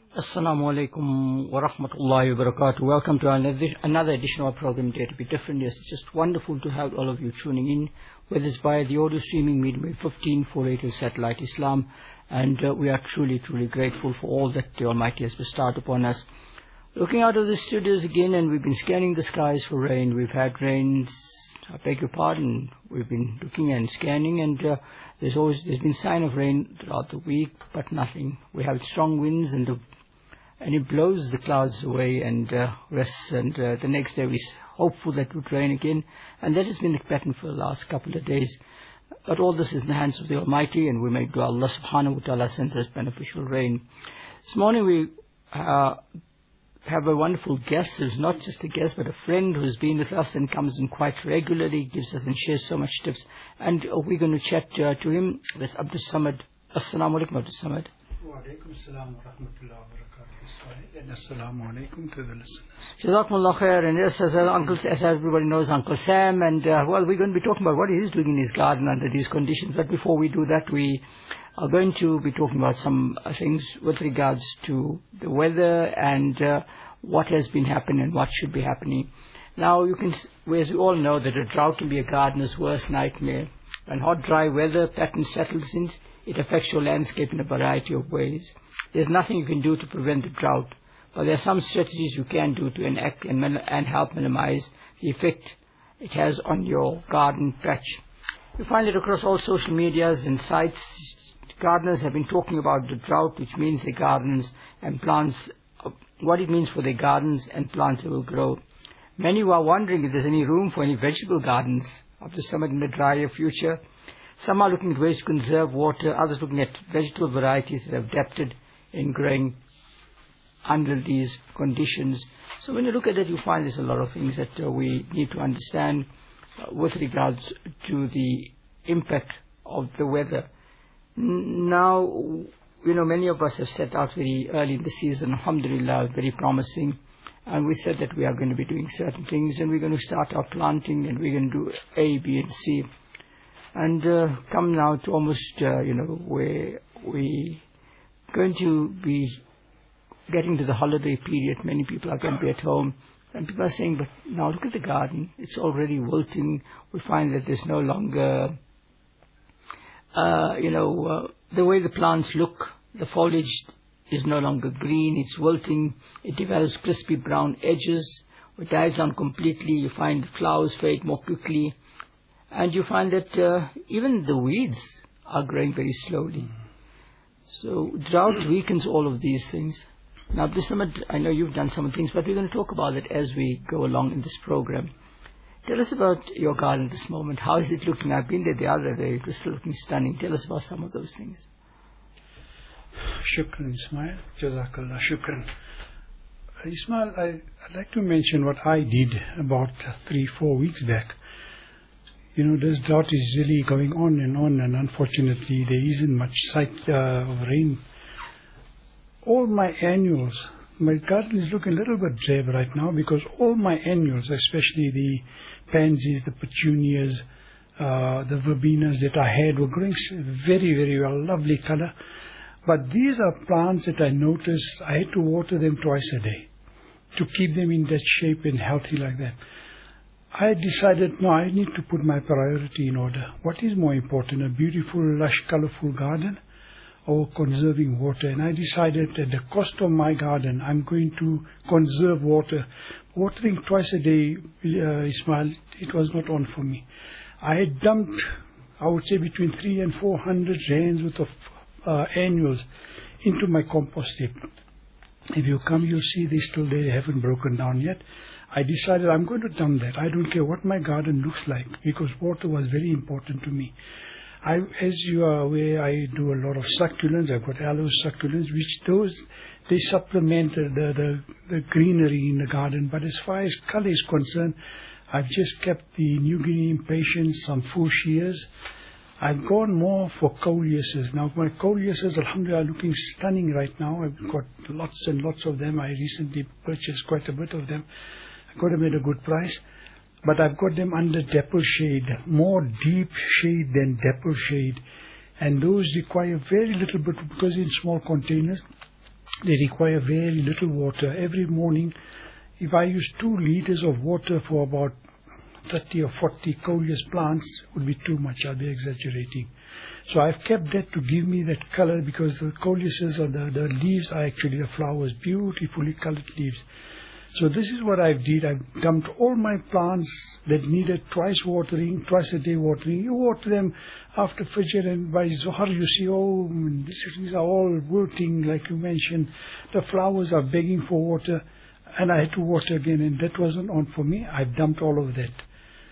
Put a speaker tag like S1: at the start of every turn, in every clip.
S1: Assalamu alaikum wa rahmatullahi wa barakatuh. Welcome to another edition of our program, Dare to Be Different. Yes, it's just wonderful to have all of you tuning in, whether it's via the audio streaming medium 15480 Satellite Islam. And we are truly, truly grateful for all that the Almighty has bestowed upon us. Looking out of the studios again, and we've been scanning the skies for rain. We've had rains, I beg your pardon, we've been looking and scanning, and there's been sign of rain throughout the week, but nothing. We have strong winds, and it blows the clouds away and rests, and the next day we're hopeful that it would rain again, and that has been the pattern for the last couple of days. But all this is in the hands of the Almighty, and we may do Allah subhanahu wa ta'ala sends us beneficial rain. This morning we have a wonderful guest, who's not just a guest but a friend who's been with us and comes in quite regularly, gives us and shares so much tips, and we're going to chat to him. That's Abdul Samad. Assalamu alaikum, Abdul Samad.
S2: Wa alaikum assalam wa rahmatullahi wa barakatuh. And assalamu alaikum to the listeners.
S1: Jazakumullah khair. And yes, as everybody knows, Uncle Sam, and well, we're going to be talking about what he is doing in his garden under these conditions. But before we do that, we are going to be talking about some things with regards to the weather and what has been happening and what should be happening. Now, as we all know, that a drought can be a gardener's worst nightmare. When hot, dry weather pattern settles in, it affects your landscape in a variety of ways. There's nothing you can do to prevent the drought, but there are some strategies you can do to enact and help minimize the effect it has on your garden patch. You find it across all social medias and sites. Gardeners have been talking about the drought, which means their gardens and plants, what it means for their gardens and plants that will grow. Many are wondering if there's any room for any vegetable gardens of the summer in the drier future. Some are looking at ways to conserve water, others looking at vegetable varieties that have adapted in growing under these conditions. So when you look at it, you find there's a lot of things that we need to understand with regards to the impact of the weather. Now, many of us have set out very early in the season, alhamdulillah, very promising, and we said that we are going to be doing certain things, and we're going to start our planting, and we're going to do A, B, and C. And come now to almost, where we going to be getting to the holiday period. Many people are going to be at home, and people are saying, but now look at the garden, it's already wilting. We find that there's no longer, the way the plants look, the foliage is no longer green, it's wilting, it develops crispy brown edges, it dies down completely. You find the flowers fade more quickly, and you find that even the weeds are growing very slowly. So drought weakens all of these things. Now, I know you've done some things, but we're going to talk about it as we go along in this program. Tell us about your garden at this moment. How is it looking? I've been there the other day. It was still looking stunning. Tell us about some of those things.
S2: Shukran, Ismail. Jazakallah. Shukran. Ismail, I'd like to mention what I did about 3-4 weeks back. This drought is really going on, and unfortunately there isn't much sight of rain. All my annuals, my garden is looking a little bit drab right now, because all my annuals, especially the pansies, the petunias, the verbenas that I had, were growing very, very well, lovely color. But these are plants that I noticed I had to water them twice a day to keep them in that shape and healthy like that. I decided, no, I need to put my priority in order. What is more important, a beautiful, lush, colorful garden or conserving water? And I decided at the cost of my garden, I'm going to conserve water. Watering twice a day, Ismail, it was not on for me. I had dumped, I would say, between 300 and 400 rands worth of annuals into my compost heap. If you come, you'll see they still there, they haven't broken down yet. I decided I'm going to dump that. I don't care what my garden looks like, because water was very important to me. As you are aware, I do a lot of succulents. I've got aloe succulents, which they supplement the greenery in the garden. But as far as color is concerned, I've just kept the New Guinea impatiens, some fuchsias. I've gone more for coleuses. Now, my coleuses, alhamdulillah, are looking stunning right now. I've got lots and lots of them. I recently purchased quite a bit of them. I got them at a good price. But I've got them under dapple shade, more deep shade than dapple shade. And those require very little bit, because in small containers. they require very little water. Every morning, if I use 2 liters of water for about 30 or 40 coleus plants, would be too much. I'll be exaggerating. So I've kept that to give me that color, because the coleuses or the leaves are actually the flowers, beautifully colored leaves. So this is what I did. I dumped all my plants that needed twice a day watering. You water them after Fajr, and by Zohar you see, these are all wilting, like you mentioned. The flowers are begging for water, and I had to water again, and that wasn't on for me. I dumped all of that.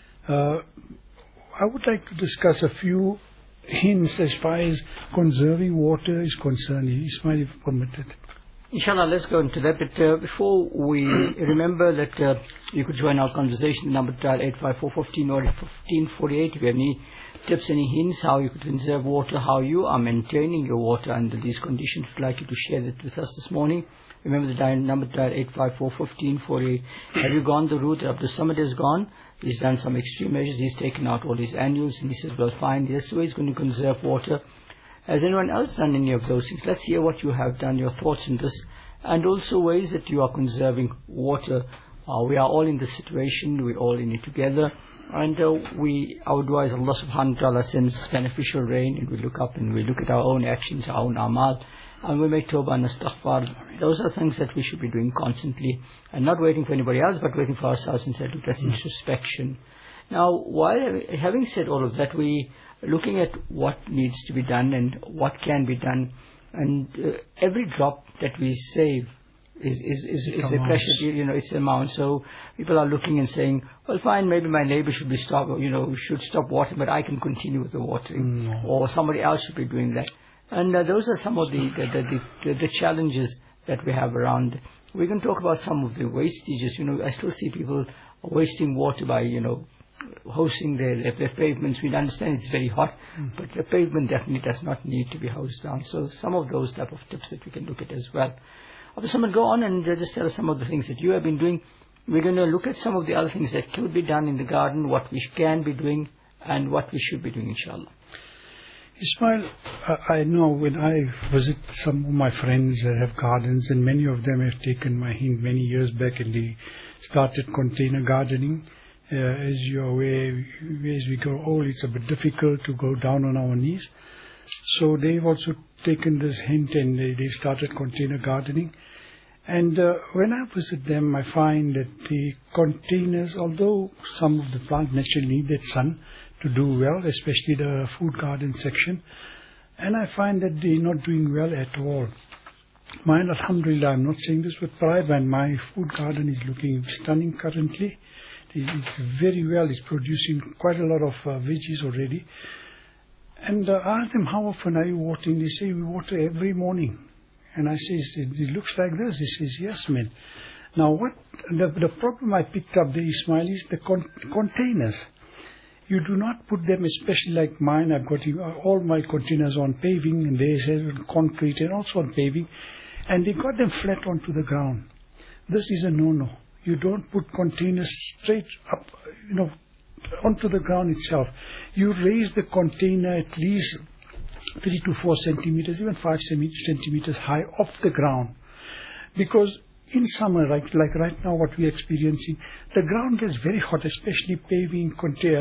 S2: I would like to discuss a few hints as far as conserving water is concerned. Ismail, if permitted.
S1: Inshallah, let's go into that. But before we remember that you could join our conversation. The number dial 85415 or 1548. If you have any tips, any hints how you could conserve water, how you are maintaining your water under these conditions, we'd like you to share that with us this morning. Remember the number dial 8541548. Have you gone the route Abdul Samad has gone? He's done some extreme measures. He's taken out all his annuals, and he says, well, fine, this way he's going to conserve water. Has anyone else done any of those things? Let's hear what you have done, your thoughts on this, and also ways that you are conserving water. We are all in this situation, we're all in it together, and our dua is Allah subhanahu wa ta'ala sends beneficial rain, and we look up and we look at our own actions, our own amal, and we make tawbah and astaghfar. Those are things that we should be doing constantly, and not waiting for anybody else, but waiting for ourselves and saying, look, that's introspection. Now, while having said all of that, we looking at what needs to be done and what can be done, and every drop that we save is a precious, it's an amount. So people are looking and saying, well, fine, maybe my neighbor should should stop watering, but I can continue with the watering, or somebody else should be doing that. And those are some of the challenges that we have around. We can talk about some of the wastages. I still see people wasting water by hosing their pavements. We understand it's very hot, but the pavement definitely does not need to be hosed down. So some of those type of tips that we can look at as well. After someone go on and just tell us some of the things that you have been doing. We're going to look at some of the other things that could be done in the garden, what we can be doing, and what we should be doing, inshallah.
S2: Ismail, I know when I visit some of my friends that have gardens, and many of them have taken my hint many years back, and they started container gardening. As you're aware, as we grow old, it's a bit difficult to go down on our knees. So they've also taken this hint, and they've started container gardening. And when I visit them, I find that the containers, although some of the plants naturally need that sun to do well, especially the food garden section, and I find that they're not doing well at all. Mine, alhamdulillah, I'm not saying this with pride, but my food garden is looking stunning currently. It's very well. It's producing quite a lot of veggies already. And I ask them, how often are you watering? They say, we water every morning. And I say, it looks like this. He says, yes, man. Now, what the problem I picked up there, Ismail, is the containers. You do not put them, especially like mine. I've got all my containers on paving, and there's on concrete and also on paving. And they got them flat onto the ground. This is a no-no. You don't put containers straight up, onto the ground itself. You raise the container at least 3 to 4 centimeters, even 5 centimeters high off the ground. Because in summer, like right now what we're experiencing, the ground gets very hot, especially paving,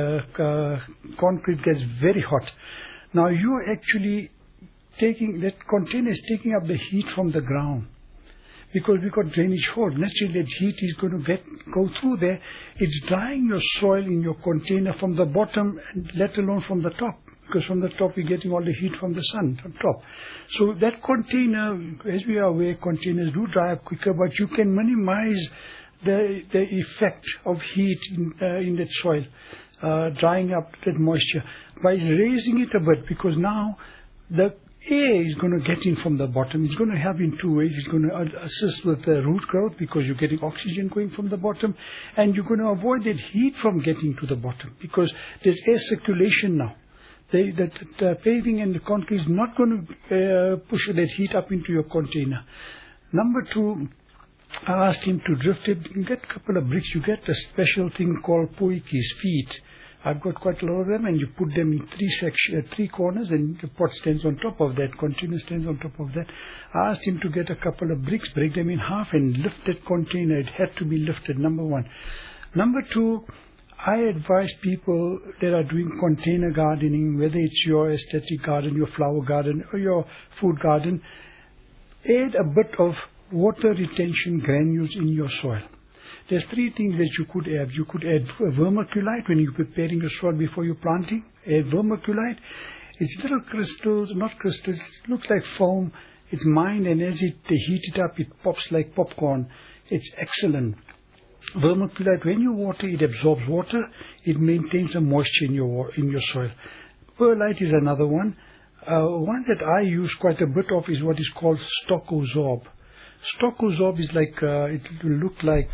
S2: concrete gets very hot. Now you're actually that container is taking up the heat from the ground. Because we've got drainage hole. Naturally, that heat is going to go through there. It's drying your soil in your container from the bottom, let alone from the top. Because from the top, we're getting all the heat from the sun on top. So that container, as we are aware, containers do dry up quicker, but you can minimize the effect of heat in that soil, drying up that moisture, by raising it a bit, because now the air is going to get in from the bottom. It's going to have in two ways. It's going to assist with the root growth, because you're getting oxygen going from the bottom, and you're going to avoid that heat from getting to the bottom, because there's air circulation now. The paving and the concrete is not going to push that heat up into your container. Number two, I asked him to drift it. You get a couple of bricks. You get a special thing called poikis, feet. I've got quite a lot of them, and you put them in three corners, and the pot stands on top of that, container stands on top of that. I asked him to get a couple of bricks, break them in half, and lift that container. It had to be lifted, number one. Number two, I advise people that are doing container gardening, whether it's your aesthetic garden, your flower garden, or your food garden, add a bit of water retention granules in your soil. There's three things that you could add. You could add vermiculite when you're preparing your soil before you're planting. Add vermiculite. It's little crystals, not crystals, it looks like foam. It's mined, and as they heat it up, it pops like popcorn. It's excellent. Vermiculite, when you water, it absorbs water. It maintains the moisture in your soil. Perlite is another one. One that I use quite a bit of is what is called Stockozorb. Stockozorb is like, it will look like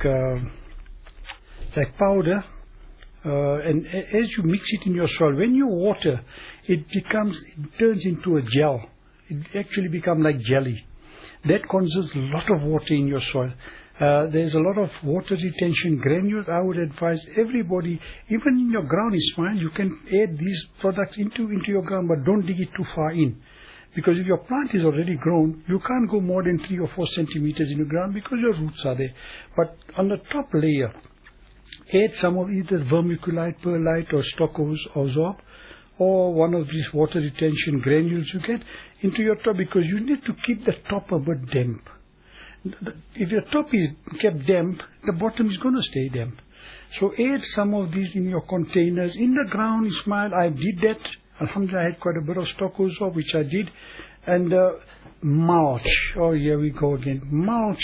S2: powder, and as you mix it in your soil, when you water, it turns into a gel. It actually becomes like jelly. That consumes a lot of water in your soil. There's a lot of water retention granules. I would advise everybody, even in your ground, Ismail, you can add these products into your ground, but don't dig it too far in. Because if your plant is already grown, you can't go more than 3 or 4 centimeters in the ground because your roots are there. But on the top layer, add some of either vermiculite, perlite, or Stockozorb, or one of these water retention granules you get into your top, because you need to keep the top a bit damp. If your top is kept damp, the bottom is going to stay damp. So add some of these in your containers. In the ground, Ismail, I did that. Alhamdulillah, I had quite a bit of Stockozorb, which I did. And mulch. Oh, here we go again. Mulch.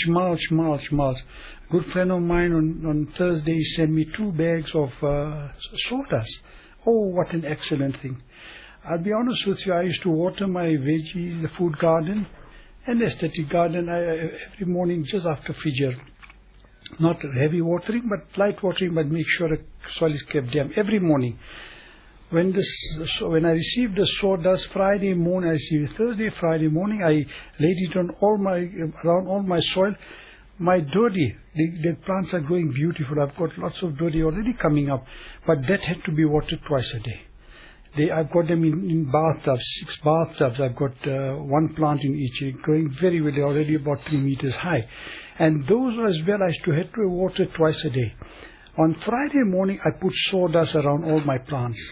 S2: Good friend of mine on Thursday sent me 2 bags of sawdust. Oh, what an excellent thing. I'll be honest with you, I used to water my veggie, the food garden, and the aesthetic garden every morning just after Fijr. Not heavy watering, but light watering, but make sure the soil is kept damp every morning. When I received the sawdust Friday morning, I received it Thursday, Friday morning, I laid it on around all my soil. My dodi, the plants are growing beautiful. I've got lots of dodi already coming up, but that had to be watered twice a day. I've got them in bathtubs, 6 bathtubs. I've got 1 plant in each, growing very well. They're already about 3 meters high. And those as well, I had to water twice a day. On Friday morning, I put sawdust around all my plants.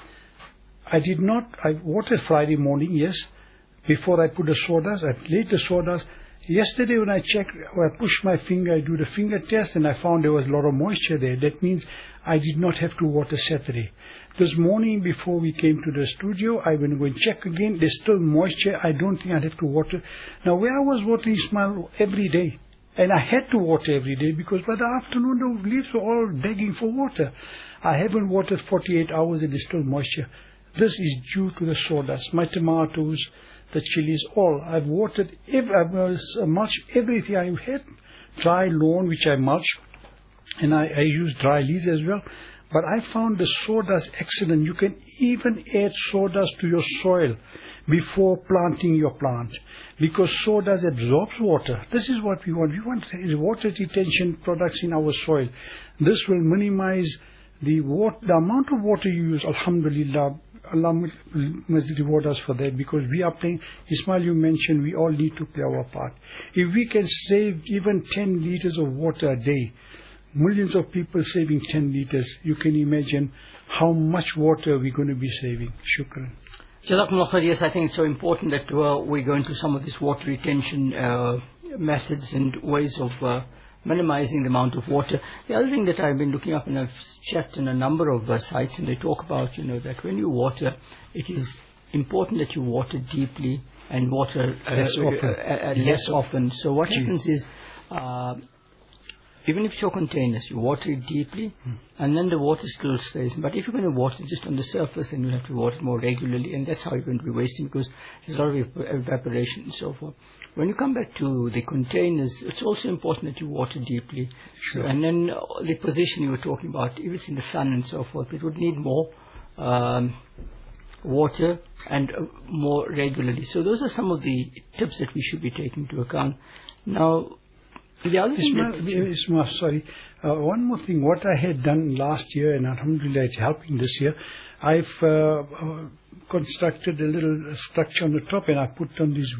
S2: I watered Friday morning, yes, before I put the sawdust. I laid the sawdust. Yesterday when I pushed my finger, I do the finger test, and I found there was a lot of moisture there. That means I did not have to water Saturday. This morning before we came to the studio, I went to go and check again. There's still moisture. I don't think I'd have to water. Now, where I was watering Ismail every day, and I had to water every day because by the afternoon the leaves were all begging for water. I haven't watered 48 hours and there's still moisture. This is due to the sawdust. My tomatoes, the chilies, all. I've watered, I've mulched everything I had. Dry lawn, which I mulch, and I use dry leaves as well. But I found the sawdust excellent. You can even add sawdust to your soil before planting your plant, because sawdust absorbs water. This is what we want. We want water retention products in our soil. This will minimize the amount of water you use. Alhamdulillah, Allah must reward us for that, because we are playing. Ismail, you mentioned we all need to play our part. If we can save even 10 liters of water a day, millions of people saving 10 liters, you can imagine how much water we're going to be saving. Shukran.
S1: Jazakumullah khair. Yes, I think it's so important that we go into some of these water retention methods and ways of minimizing the amount of water. The other thing that I've been looking up, and I've checked in a number of sites, and they talk about, that when you water, it is important that you water deeply and water less often. So what happens is, even if it's your containers, you water it deeply, and then the water still stays. But if you're going to water just on the surface, then you'll have to water more regularly, and that's how you're going to be wasting, because there's a lot of evaporation and so forth. When you come back to the containers, it's also important that you water deeply.
S2: Sure.
S1: And then the position you were talking about, if it's in the sun and so forth, it would need more water and more regularly. So those are some of the tips that we should be taking into account. Now, The other thing
S2: Ismail, sorry. One more thing. What I had done last year, and alhamdulillah it's helping this year, I've constructed a little structure on the top, and I put on this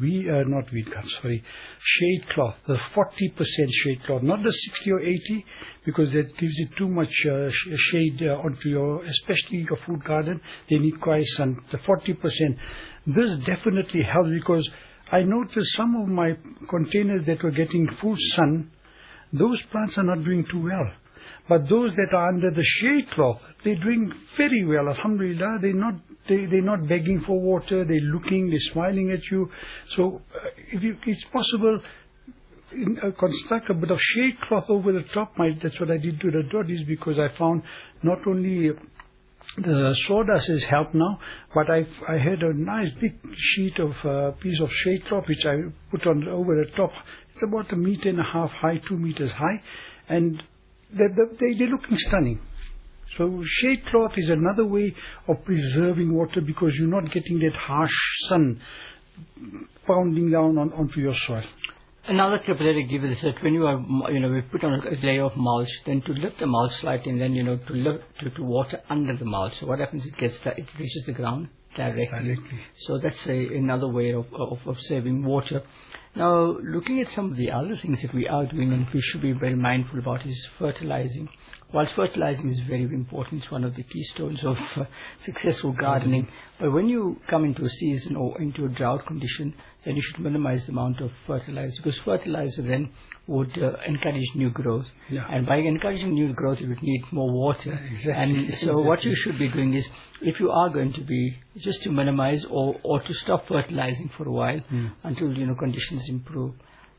S2: shade cloth, the 40% shade cloth, not the 60 or 80, because that gives it too much shade onto especially your fruit garden. They need quite sun. The 40%. This definitely helps, because I noticed some of my containers that were getting full sun, those plants are not doing too well. But those that are under the shade cloth, they're doing very well. Alhamdulillah, they're not begging for water. They're looking, they're smiling at you. So, it's possible, construct a bit of shade cloth over the top. That's what I did to the dotties, because I found not only the sawdust has helped now, but I had a nice big sheet of piece of shade cloth which I put on over the top. It's about 1.5 meters high, 2 meters high, and they're looking stunning. So shade cloth is another way of preserving water, because you're not getting that harsh sun pounding down onto your soil.
S1: Another tip that I give is that when you are, we put on a layer of mulch, then to lift the mulch slightly, and then, to water under the mulch. So what happens, it reaches the ground directly. So that's another way of saving water. Now, looking at some of the other things that we are doing and we should be very mindful about is fertilizing. Whilst fertilizing is very important, it's one of the keystones of successful gardening. But when you come into a season or into a drought condition, then you should minimize the amount of fertilizer, because fertilizer then would encourage new growth.
S2: Yeah.
S1: And by encouraging new growth, you would need more water.
S2: Exactly.
S1: And so what you should be doing is, if you are going to be, just to minimize or to stop fertilizing for a while until, conditions improve.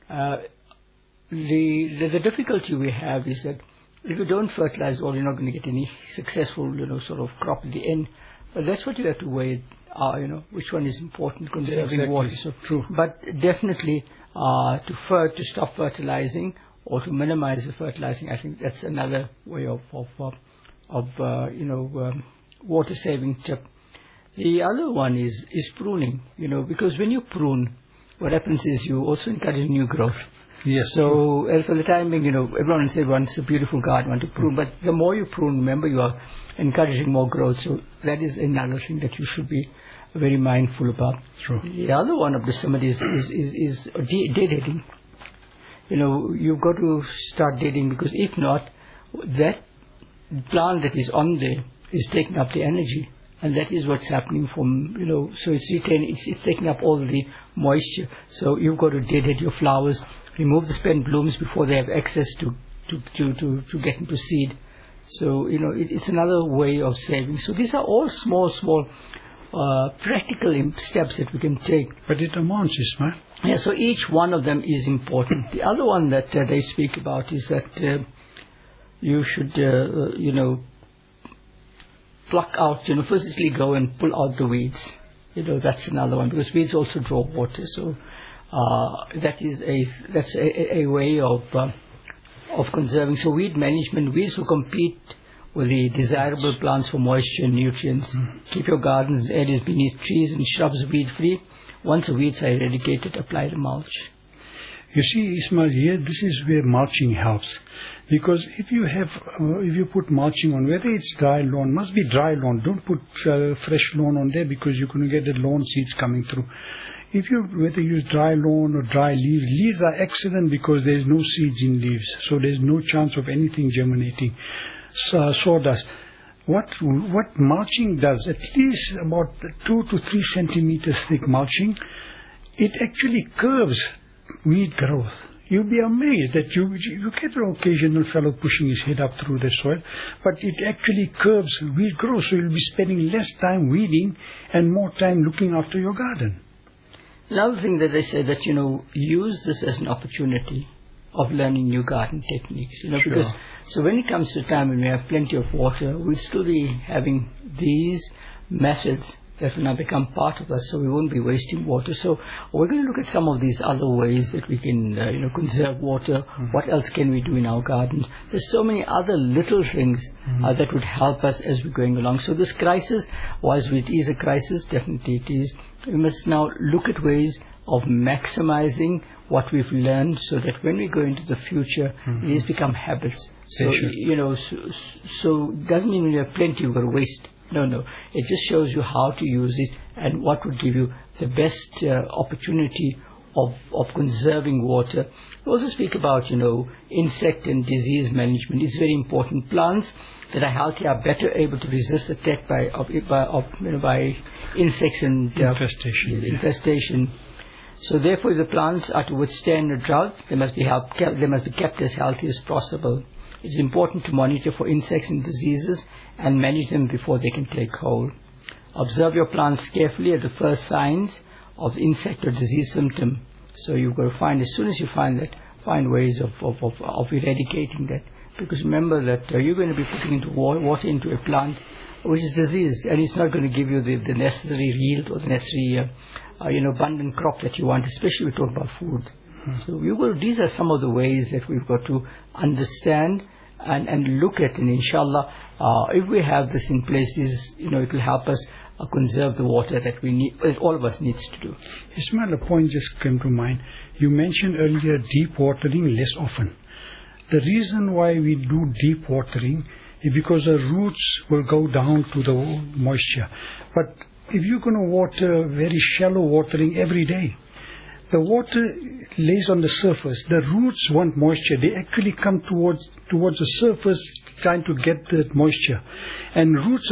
S1: The difficulty we have is that if you don't fertilize, you're not going to get any successful, sort of crop at the end. But that's what you have to weigh, which one is important, conserving water. So,
S2: true.
S1: But definitely, to stop fertilizing or to minimize the fertilizing, I think that's another way of water saving tip. The other one is pruning, because when you prune, what happens is you also encourage new growth.
S2: Yes.
S1: So, as for the time being, everyone says wants a beautiful garden, want to prune, but the more you prune, remember, you are encouraging more growth. So that is another thing that you should be very mindful about.
S2: True.
S1: The other one of the summit is deadheading. You've got to start deadheading, because if not, that plant that is on there is taking up the energy. And that is what's happening so it's taking up all the moisture. So you've got to deadhead your flowers, remove the spent blooms before they have access to get into seed. So, it's another way of saving. So these are all small, practical steps that we can take.
S2: But it amounts, Ismail.
S1: Yeah, so each one of them is important. The other one that they speak about is that you should, pluck out, physically go and pull out the weeds. That's another one, because weeds also draw water. So that's a way of conserving. So weed management, weeds will compete with the desirable plants for moisture and nutrients. Keep your gardens areas beneath trees and shrubs weed free. Once the weeds are eradicated, apply the mulch.
S2: You see, Ismail, here, this is where mulching helps. Because if you put mulching on, whether it's dry lawn, must be dry lawn. Don't put fresh lawn on there, because you're going to get the lawn seeds coming through. Whether you use dry lawn or dry leaves are excellent, because there's no seeds in leaves. So there's no chance of anything germinating. Sawdust. What mulching does, at least about 2 to 3 centimeters thick mulching, it actually curves weed growth. You'll be amazed that you get an occasional fellow pushing his head up through the soil, but it actually curbs weed growth, so you'll be spending less time weeding and more time looking after your garden.
S1: Another thing that they say that, use this as an opportunity of learning new garden techniques, because so when it comes to time when we have plenty of water, we'll still be having these methods that will now become part of us, so we won't be wasting water. So we're going to look at some of these other ways that we can, conserve water. What else can we do in our gardens? There's so many other little things that would help us as we're going along. So this crisis, whilst it is a crisis, definitely it is, we must now look at ways of maximizing what we've learned, so that when we go into the future, these become habits. So, so it doesn't mean when you have plenty, you're going to waste. No. It just shows you how to use it and what would give you the best opportunity of conserving water. We also speak about, insect and disease management. It's very important. Plants that are healthy are better able to resist attack by insects and infestation. So therefore, if the plants are to withstand a drought, they must be kept as healthy as possible. It's important to monitor for insects and diseases and manage them before they can take hold. Observe your plants carefully at the first signs of insect or disease symptom. So you've got to find, as soon as you find that, find ways of eradicating that. Because remember that you're going to be putting water into a plant which is diseased, and it's not going to give you the necessary yield or the necessary abundant crop that you want, especially we're talking about food. So these are some of the ways that we've got to understand and look at, and inshallah, if we have this in place, it will help us conserve the water that we need, that all of us needs to do.
S2: Ismail, a point just came to mind. You mentioned earlier deep watering less often. The reason why we do deep watering is because the roots will go down to the moisture. But if you're going to water very shallow watering every day, the water lays on the surface. The roots want moisture. They actually come towards the surface trying to get the moisture. And roots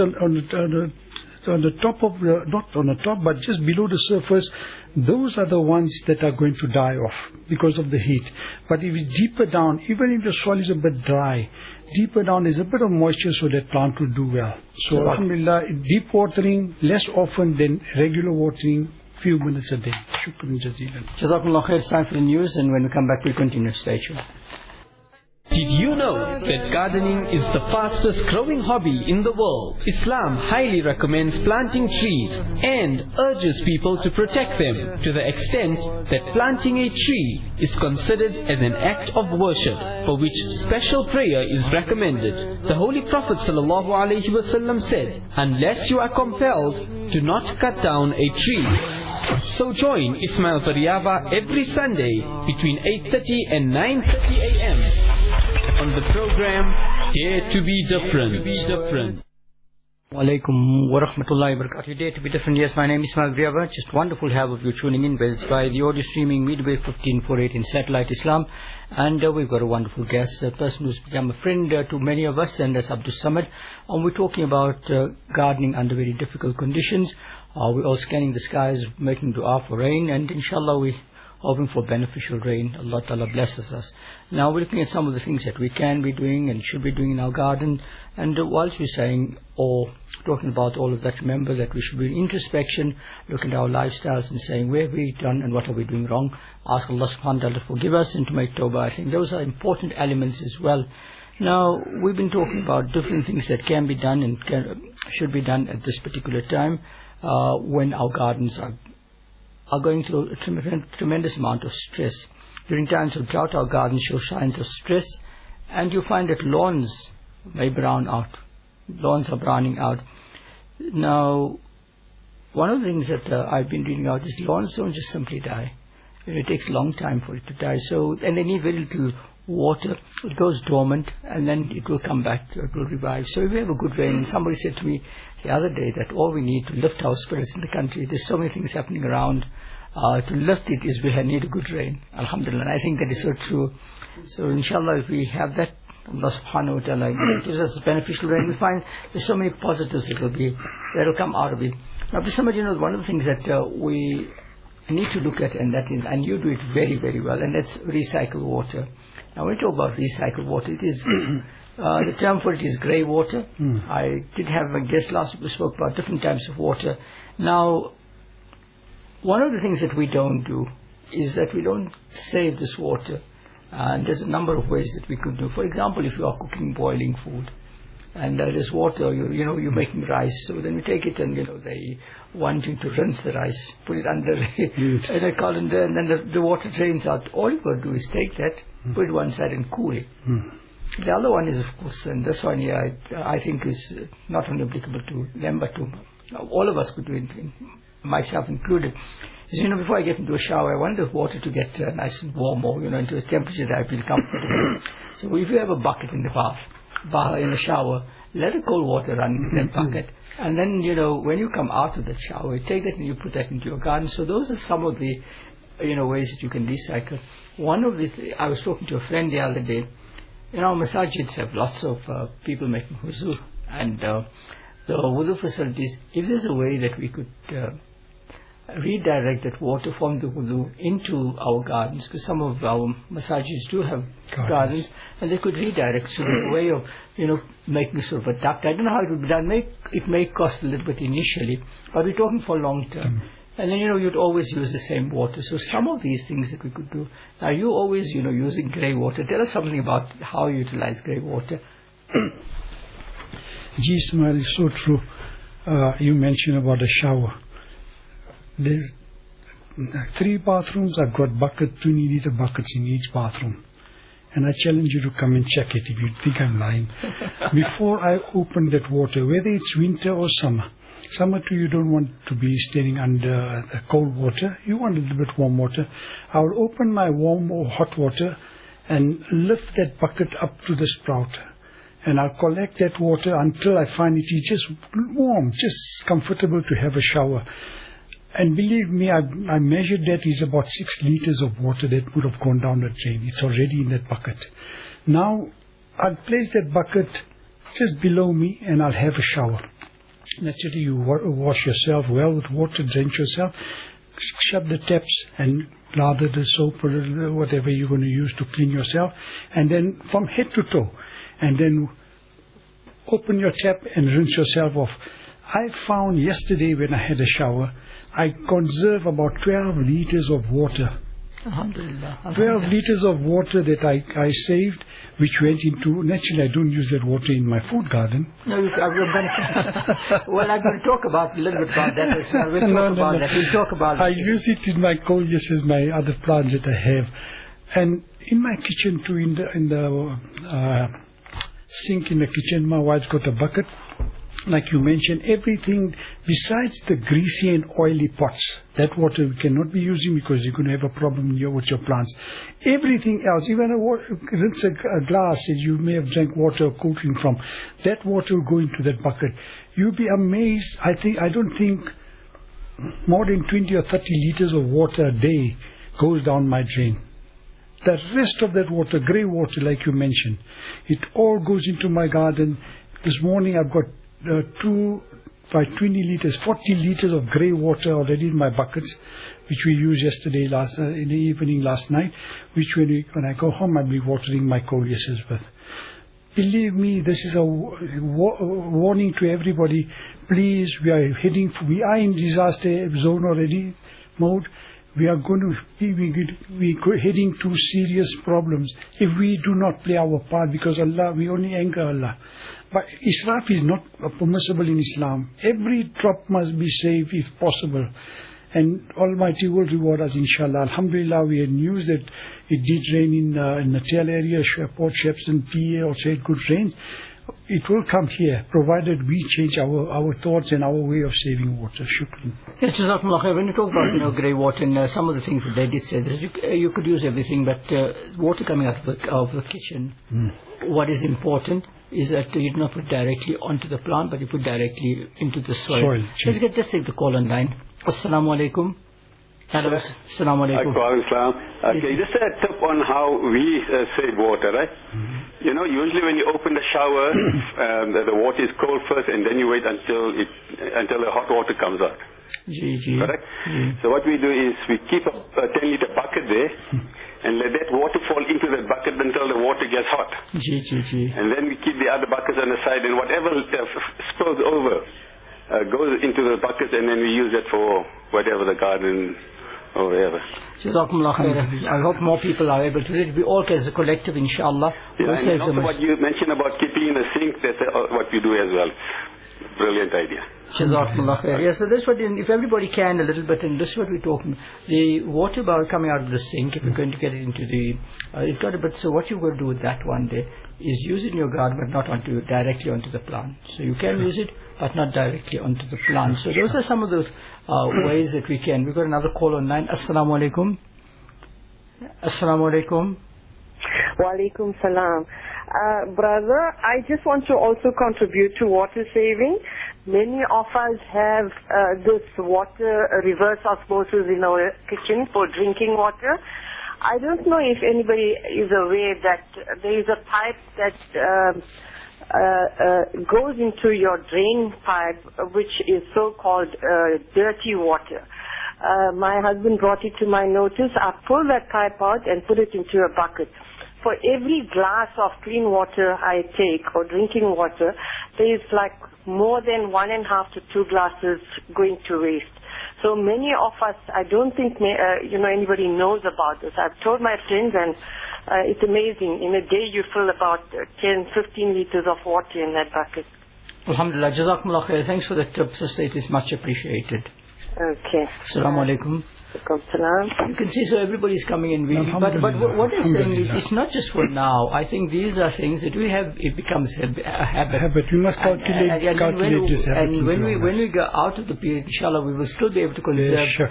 S2: on the top of not on the top, but just below the surface, those are the ones that are going to die off because of the heat. But if it's deeper down, even if the soil is a bit dry, deeper down there's a bit of moisture, so that plant will do well. So alhamdulillah, deep watering less often than regular watering, few minutes a day. Shukran jazeelan.
S1: Jazakumullah khair. It's time for the news, and when we come back we'll continue. Stay tuned.
S3: Did you know that gardening is the fastest growing hobby in the world? Islam highly recommends planting trees and urges people to protect them, to the extent that planting a tree is considered as an act of worship, for which special prayer is recommended. The Holy Prophet ﷺ said, "Unless you are compelled, do not cut down a tree." So join Ismail Faryaba every Sunday between 8:30 and 9:30 a.m. on the program Dare to be Different.
S1: Walaikum wa rahmatullahi wa barakatuh. Dare to be different. Yes, my name is Ismail Faryaba. Just wonderful to have of you tuning in, whether it's by the audio streaming Midway 1548 in Satellite Islam. And we've got a wonderful guest, a person who's become a friend to many of us, and that's Abdul Samad. And we're talking about gardening under very difficult conditions. We're all scanning the skies, making dua for rain, and inshallah we're hoping for beneficial rain. Allah Ta'ala blesses us. Now we're looking at some of the things that we can be doing and should be doing in our garden. And whilst we're saying or talking about all of that, remember that we should be in introspection, looking at our lifestyles and saying where have we done and what are we doing wrong. Ask Allah subhanahu wa ta'ala to forgive us and to make tawbah. I think those are important elements as well. Now we've been talking about different things that can be done and should be done at this particular time when our gardens are going through a tremendous amount of stress. During times of drought, our gardens show signs of stress, and you find that lawns may brown out. Lawns are browning out. Now, one of the things that I've been reading out is lawns don't just simply die. It takes a long time for it to die. So, and they need very little water. It goes dormant, and then it will come back. It will revive. So if we have a good rain, and somebody said to me the other day that all we need to lift our spirits in the country, there's so many things happening around, to lift it is we need a good rain. Alhamdulillah. And I think that is so true. So inshallah, if we have that, Allah subhanahu wa ta'ala gives us beneficial rain, we find there's so many positives that will come out of it. Now, to somebody, one of the things that we need to look at, and you do it very, very well, and that's recycled water. Now, when we talk about recycled water, it is the term for it is grey water. I did have a guest last week who spoke about different types of water. Now, one of the things that we don't do is that we don't save this water. And there's a number of ways that we could do. For example, if you are cooking boiling food, and there's water, you're making rice, so then we take it and, they wanting to rinse the rice, put it under in a colander, and then the water drains out. All you've got to do is take that, put it one side and cool it. The other one is, of course, and this one here, I think is not only applicable to them, but to all of us could do it. myself included, is, before I get into a shower, I want the water to get nice and warm, or, into a temperature that I feel comfortable. So if you have a bucket in the bath, in the shower, let the cold water run in that bucket. And then, when you come out of the shower, you take that and you put that into your garden. So those are some of the, ways that you can recycle. One of the, I was talking to a friend the other day. Masajids have lots of people making wuzu. And the wudu facilities, if there's a way that we could redirect that water from the wudu into our gardens, because some of our masajids do have gardens, and they could redirect. So there's a way of, making sort of a duct. I don't know how it would be done. It may cost a little bit initially, but we're talking for long term. And then, you'd always use the same water. So some of these things that we could do. Now, you always, using grey water. Tell us something about how you utilize grey water.
S2: Ismail, is so true. You mentioned about a shower. There's 3 bathrooms. I've got 20-liter buckets in each bathroom. And I challenge you to come and check it if you think I'm lying. Before I open that water, whether it's winter or summer too, you don't want to be standing under the cold water. You want a little bit warm water. I will open my warm or hot water and lift that bucket up to the sprout. And I'll collect that water until I find it is just warm, just comfortable to have a shower. And believe me, I measured that is about 6 liters of water that would have gone down the drain. It's already in that bucket. Now, I'll place that bucket just below me and I'll have a shower. Naturally, you wash yourself well with water, drench yourself, shut the taps and lather the soap or whatever you're going to use to clean yourself. And then from head to toe. And then open your tap and rinse yourself off. I found yesterday when I had a shower, I conserve about 12 liters of water.
S1: Alhamdulillah.
S2: 12 liters of water that I saved, which went into, naturally I don't use that water in my food garden.
S1: No, well, I'm going to talk about a little bit about that as well. We'll talk about
S2: I use it in my coleus, my other plants that I have. And in my kitchen too, in the sink in the kitchen, my wife's got a bucket. Like you mentioned, everything besides the greasy and oily pots, that water we cannot be using because you're going to have a problem with your plants. Everything else, even rinse a glass that you may have drank water or cold drink from, that water will go into that bucket. You'll be amazed. I don't think more than 20 or 30 liters of water a day goes down my drain. The rest of that water, grey water like you mentioned, it all goes into my garden. This morning I've got 2 by 20 liters, 40 liters of grey water already in my buckets, which we used yesterday, in the evening last night, which when I go home I'll be watering my coleuses with. Believe me, this is a warning to everybody. Please, we are in disaster zone already mode. We are going to be heading to serious problems if we do not play our part, because we only anger Allah. But israf is not permissible in Islam. Every drop must be saved if possible. And Almighty will reward us, inshallah. Alhamdulillah, we had news that it did rain in the Natal area, Port Shepstone, PA, also had good rains. It will come here, provided we change our thoughts and our way of saving water. Shukran.
S1: Yes, Jazakumullah khair. When you talk about grey water and some of the things that they did say, you could use everything, but water coming out of the kitchen, what is important is that you do not put directly onto the plant, but you put directly into the soil. Let's take the call on line. Assalamu alaikum. Hello. Assalamu alaikum.
S4: Okay, just a tip on how we save water, right? Usually when you open the shower, the water is cold first, and then you wait until the hot water comes out. Correct? So what we do is we keep a 10-liter bucket there, and let that water fall into that bucket until the water gets hot. And then we keep the other buckets on the side, and whatever spills over goes into the buckets, and then we use it for whatever the garden or whatever.
S1: Jazakumullah khair. I hope more people are able to do it. We all as a collective, inshallah.
S4: Yeah, and also what you mentioned about keeping in the sink, that's what we do as well. Brilliant idea.
S1: Jazakumullah khair. Yes, so that's what, if everybody can a little bit, and this is what we're talking. The water bottle coming out of the sink, if you're going to get it into the, it's got a bit, so what you're going to do with that one day is use it in your garden, but not directly onto the plant. So you can use it, but not directly onto the plant. So those are some of those ways that we can. We've got another call on line. Assalamu alaikum. Assalamu alaikum.
S5: Wa alaikum salam. Brother, I just want to also contribute to water saving. Many of us have this water reverse osmosis in our kitchen for drinking water. I don't know if anybody is aware that there is a pipe that goes into your drain pipe, which is so-called dirty water. My husband brought it to my notice. I pulled that pipe out and put it into a bucket. For every glass of clean water I take, or drinking water, there is like more than 1.5 to 2 glasses going to waste. So many of us, I don't think anybody knows about this. I've told my friends, and it's amazing. In a day you fill about 10, 15 liters of water in that bucket.
S1: Alhamdulillah, Jazakumullah khair. Thanks for the tip, sister. It is much appreciated.
S5: Okay.
S1: Assalamu alaikum.
S5: Salam.
S1: You can see, so everybody's coming in. But what I'm saying is, it's not just for now. I think these are things that we have. It becomes a habit.
S2: We must calculate this habit.
S1: And when we go out of the period, inshallah, we will still be able to conserve.
S2: Sure.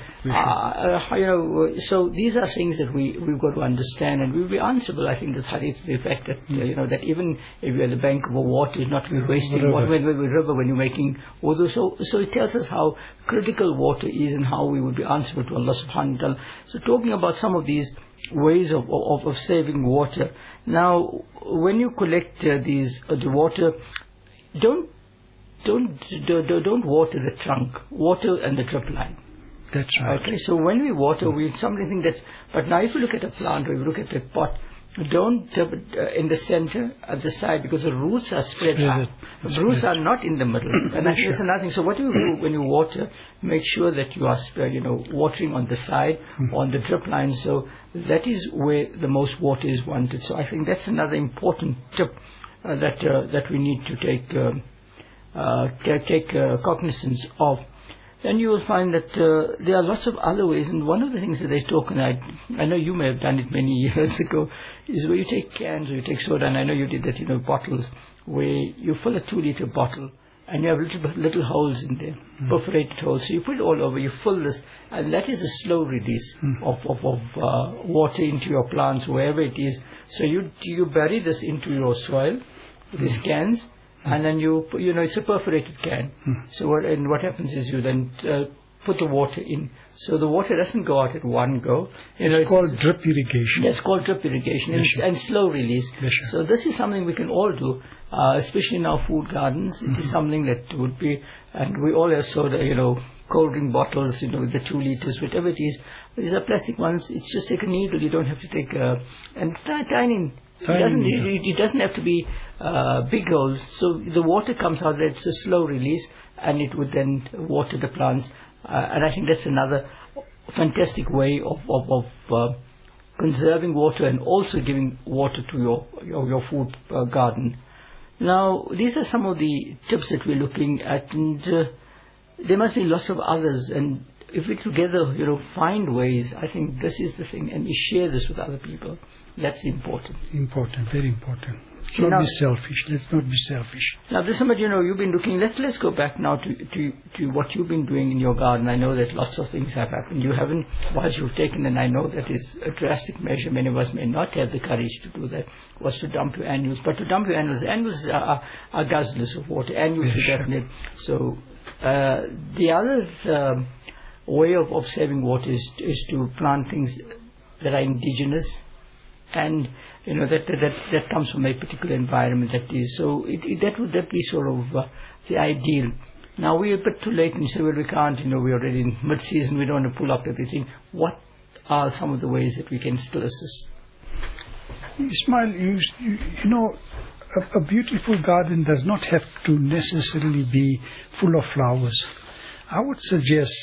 S1: So these are things that we've got to understand, and we'll be answerable. I think this hadith to the effect that that even if you're at the bank of a water, it's not to be wasting water. When you're making wudu. So it tells us how critical water is and how we would be answerable to Allah subhanahu wa ta'ala. So talking about some of these ways of saving water. Now, when you collect the water, don't water the trunk. Water and the drip line.
S2: That's right.
S1: Okay. So when we water, somebody think that's. But now, if you look at a plant or you look at a pot, don't in the center, at the side, because the roots are spread out. The roots are not in the middle. And I think that's another thing. So what you do when you water, make sure that you are watering on the side, on the drip line. So that is where the most water is wanted. So I think that's another important tip that we need to take cognizance of. Then you will find that there are lots of other ways, and one of the things that they talk, and I know you may have done it many years ago, is where you take cans or you take soda, and I know you did that, bottles, where you fill a 2-liter bottle, and you have little holes in there, perforated holes. So you put it all over, you fill this, and that is a slow release of water into your plants, wherever it is. So you bury this into your soil, these cans, and then it's a perforated can. So what happens is you then put the water in. So the water doesn't go out at one go.
S2: It's called drip irrigation.
S1: It's called drip irrigation and slow release. So this is something we can all do, especially in our food gardens. It is something that would be, and we all have soda, cold drink bottles, with the 2 liters, whatever it is. These are plastic ones. It's just take a needle. You don't have to take and it's tiny. It doesn't have to be big holes. So the water comes out, it's a slow release, and it would then water the plants. And I think that's another fantastic way of conserving water and also giving water to your food garden. Now, these are some of the tips that we're looking at, and there must be lots of others. And if we together, find ways, I think this is the thing, and we share this with other people. That's important.
S2: Important, very important. Not be selfish. Let's not be selfish.
S1: Now, this is you've been looking. Let's go back now to what you've been doing in your garden. I know that lots of things have happened. You haven't, once you've taken, and I know that is a drastic measure. Many of us may not have the courage to do that. Was to dump your annuals, but to dump your annuals are guzzlers of water. Annuals are definite. So the other way of saving water is to plant things that are indigenous. And that comes from a particular environment that is so. That would be sort of the ideal. Now we are a bit too late and say, well, we can't. We're already in mid-season. We don't want to pull up everything. What are some of the ways that we can still assist?
S2: Ismail, a beautiful garden does not have to necessarily be full of flowers. I would suggest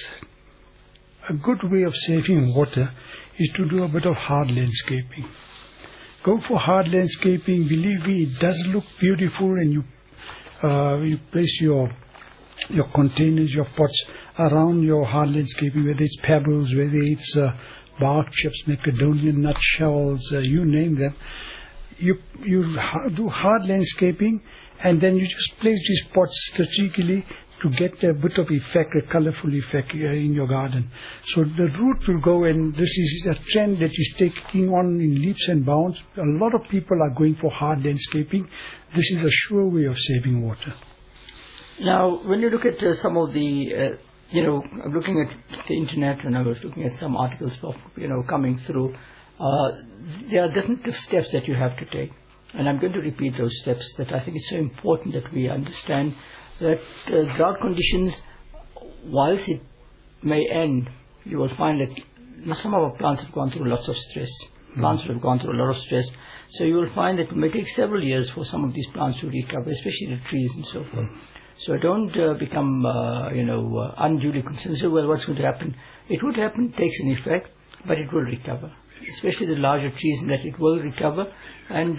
S2: a good way of saving water is to do a bit of hard landscaping. Go for hard landscaping. Believe me, it does look beautiful, and you place your containers, your pots around your hard landscaping, whether it's pebbles, whether it's bark chips, macadamia nut shells, you name them. You do hard landscaping, and then you just place these pots strategically to get a bit of effect, a colorful effect in your garden. So the root will go, and this is a trend that is taking on in leaps and bounds. A lot of people are going for hard landscaping. This is a sure way of saving water.
S1: Now, when you look at some of the, I'm looking at the internet, and I was looking at some articles of, coming through, there are definitive steps that you have to take. And I'm going to repeat those steps that I think it's so important that we understand that drought conditions, whilst it may end, you will find that some of our plants have gone through lots of stress. Plants have gone through a lot of stress. So you will find that it may take several years for some of these plants to recover, especially the trees and so forth. So don't become, unduly concerned. So, well, what's going to happen? It would happen, takes an effect, but it will recover. Especially the larger trees, that it will recover. And,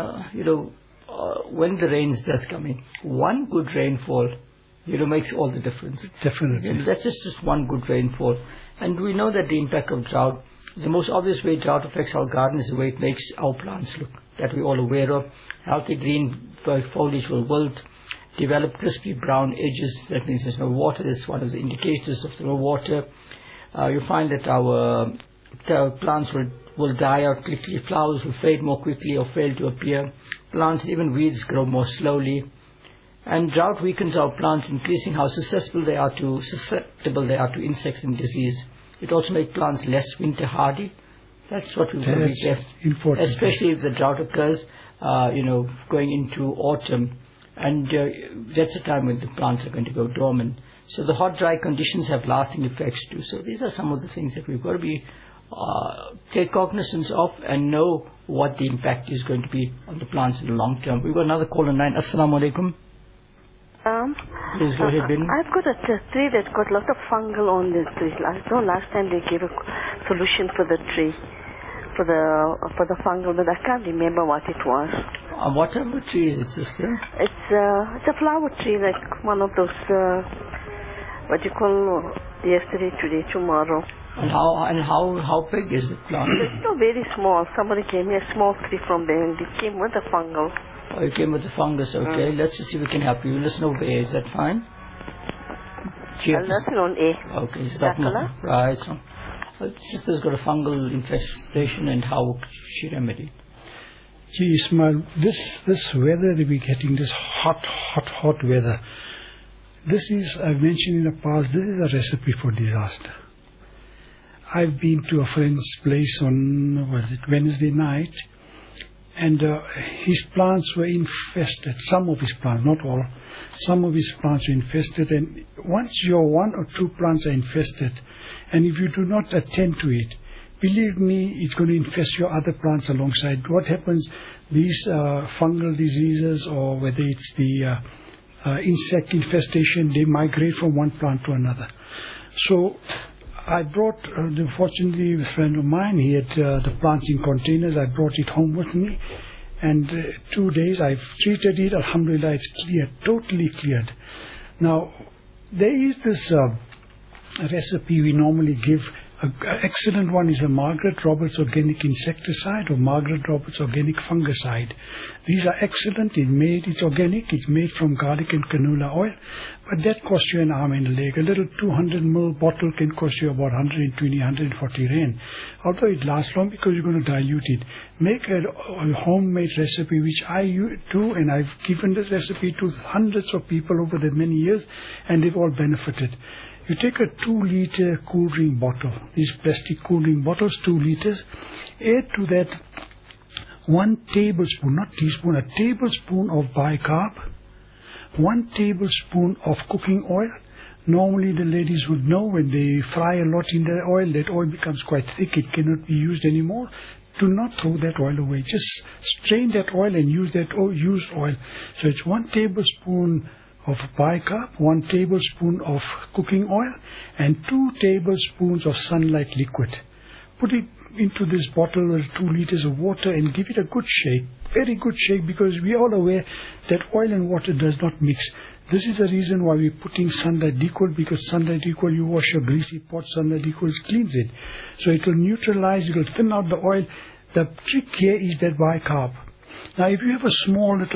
S1: when the rains does come in, one good rainfall, makes all the difference.
S2: Definitely.
S1: That's just one good rainfall. And we know that the impact of drought, the most obvious way drought affects our garden is the way it makes our plants look, that we're all aware of. Healthy green foliage will wilt, develop crispy brown edges. That means there's no water. That's one of the indicators of no water. You find that our plants will die out quickly. Flowers will fade more quickly or fail to appear. Plants, even weeds, grow more slowly. And drought weakens our plants, increasing how susceptible they are to insects and disease. It also makes plants less winter hardy. That's what we will be
S2: important.
S1: Especially if the drought occurs, going into autumn. And that's the time when the plants are going to go dormant. So the hot, dry conditions have lasting effects too. So these are some of the things that we've got to be take cognizance of and know what the impact is going to be on the plants in the long term. We've got another call on line. Assalamu alaikum. Please go ahead, Bin.
S6: I've got a tree that's got a lot of fungal on the tree. Last time they gave a solution for the tree, for the fungal, but I can't remember what it was.
S1: What type of tree is it, sister?
S6: It's a flower tree, like one of those, what you call yesterday, today, tomorrow.
S1: And how big is the plant?
S6: It's not very small. Somebody gave me a small tree from there, and it came with a fungal.
S1: Oh, you came with the fungus, okay. Let's just see if we can help you. Listen over A, is that fine?
S6: Nothing on A.
S1: Okay, stop now. Right, so sister's got a fungal infestation, and how she remedy?
S2: Gee, Ismail, this weather that we're getting, this hot weather, this is, I've mentioned in the past, this is a recipe for disaster. I've been to a friend's place on, Wednesday night, and his plants were infested. Some of his plants, not all. Some of his plants were infested, and once your one or two plants are infested, and if you do not attend to it, believe me, it's going to infest your other plants alongside. What happens, these fungal diseases, or whether it's the insect infestation, they migrate from one plant to another. So I brought, fortunately, a friend of mine, he had the plants in containers. I brought it home with me, and 2 days I've treated it. Alhamdulillah, it's cleared, totally cleared. Now, there is this recipe we normally give. An excellent one is a Margaret Roberts organic insecticide or Margaret Roberts organic fungicide. These are excellent. It's organic. It's made from garlic and canola oil, but that costs you an arm and a leg. A little 200 ml bottle can cost you about 120, 140 rand. Although it lasts long because you're going to dilute it. Make a homemade recipe, which I do, and I've given this recipe to hundreds of people over the many years, and they've all benefited. You take a 2-liter cool drink bottle, these plastic cool drink bottles, 2 liters, add to that 1 tablespoon, not teaspoon, a tablespoon of bicarb, 1 tablespoon of cooking oil. Normally the ladies would know when they fry a lot in the oil, that oil becomes quite thick, it cannot be used anymore. Do not throw that oil away, just strain that oil and use that used oil. So it's 1 tablespoon of bicarb, 1 tablespoon of cooking oil, and 2 tablespoons of sunlight liquid. Put it into this bottle with 2 liters of water and give it a good shake, very good shake, because we are all aware that oil and water does not mix. This is the reason why we're putting sunlight liquid, because sunlight liquid, you wash your greasy pot, sunlight liquid cleans it. So it will neutralize, it will thin out the oil. The trick here is that bicarb. Now if you have a small little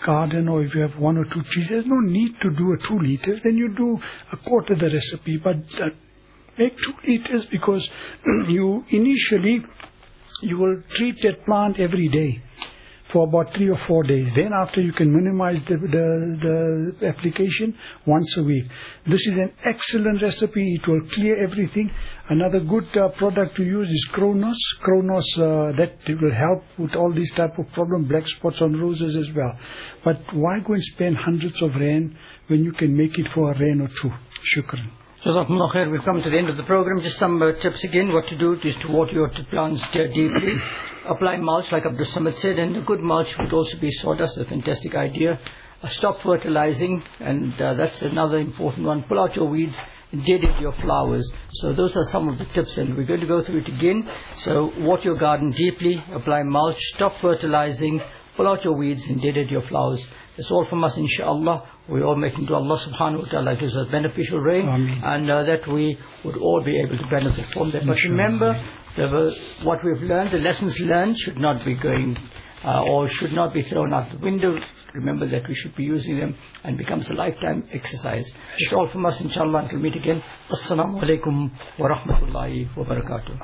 S2: garden, or if you have 1 or 2 trees, there's no need to do a 2 liters. Then you do a quarter the recipe, but make 2 liters, because you will treat that plant every day for about 3 or 4 days. Then after, you can minimize the application once a week. This is an excellent recipe. It will clear everything. Another good product to use is Kronos. Kronos, that will help with all these type of problem, black spots on roses as well. But why go and spend hundreds of rand when you can make it for a rand or 2? Shukran.
S1: Jazakumullah khair. We've come to the end of the program. Just some tips again. What to do is to water your plants deeply. Apply mulch, like Abdul Samad said, and a good mulch would also be sawdust. A fantastic idea. Stop fertilizing, and that's another important one. Pull out your weeds and deadhead your flowers. So those are some of the tips, and we're going to go through it again. So water your garden deeply, apply mulch, stop fertilizing, pull out your weeds and deadhead your flowers. That's all from us, inshallah. We all making to Allah subhanahu wa ta'ala gives us beneficial rain.
S2: Ameen.
S1: And that we would all be able to benefit from that. But remember, what we've learned, the lessons learned should not be going or should not be thrown out the window. Remember that we should be using them, and becomes a lifetime exercise. That's all from us, inshallah. Until we meet again. Assalamu alaikum wa rahmatullahi wa barakatuh.